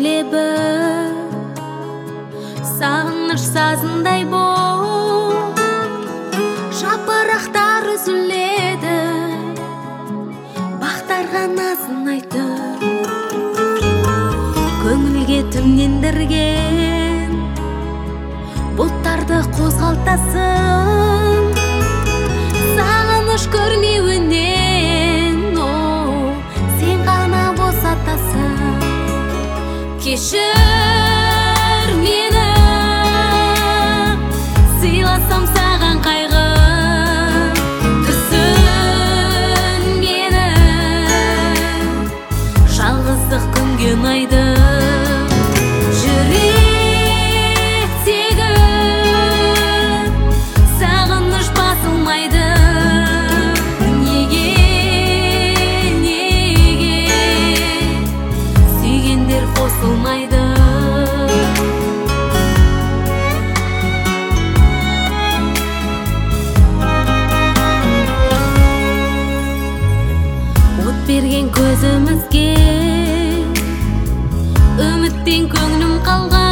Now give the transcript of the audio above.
лебі, сағыныш сазындай боп жапырақтар үзіледі, бақтарға назын айтып, көңілге түннендірген бұлттарды қозғалтасың. Сағыныш көрмеуінен сен ғана босатасың. Кешір мені, сыйласам саған қайғы, түсін мені, жалғыздық күнге ұнайды. Жүректегі сағыныш басылмайды. Неге сүйгендер қосылмайды? От берген көзімізге үміттен көңілім қалған.